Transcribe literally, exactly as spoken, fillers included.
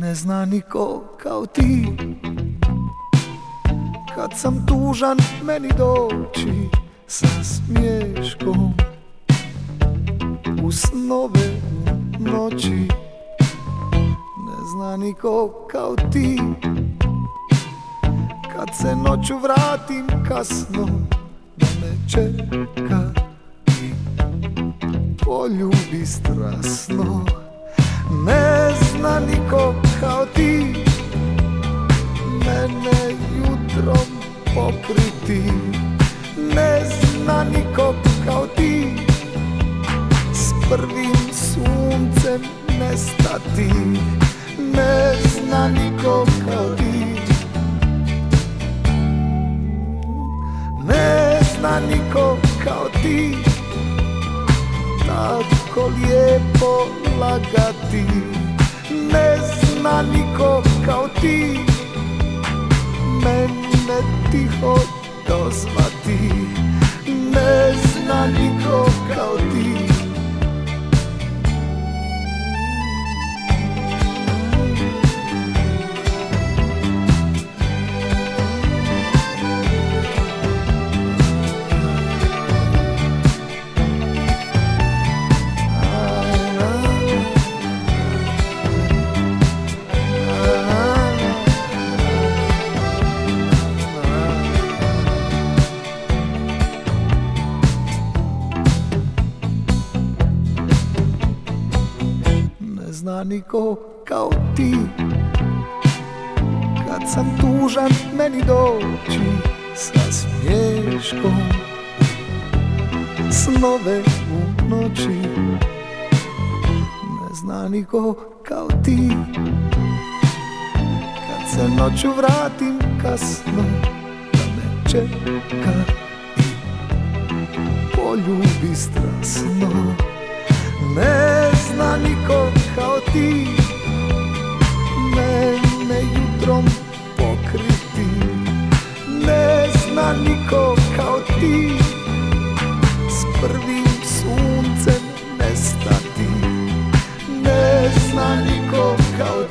Ne zna niko kao ti. Kad sam tužan meni doći sa smiješkom u snove u noći. Ne zna niko kao ti. Kad se noću vratim kasno da me čeka i poljubi strasno. Ne zna niko kao ti mene jutrom pokriti. Ne zna niko kao ti s prvim suncem nestati. Ne zna niko kao ti. Ne zna niko kao ti tako lijepo lagati. Ne zna niko kao ti mene tiho dozvati. Ne zna niko kao ti. Ne zna niko kao ti. Kad sam tužan meni doći sa smiješkom snove u noći. Ne zna niko kao ti. Kad se noću vratim kasno da me čeka i poljubi strasno. Ne zna niko kao ti mene jutrom pokriti. Ne zna niko kao ti s prvim suncem nestati. Ne zna niko kao ti.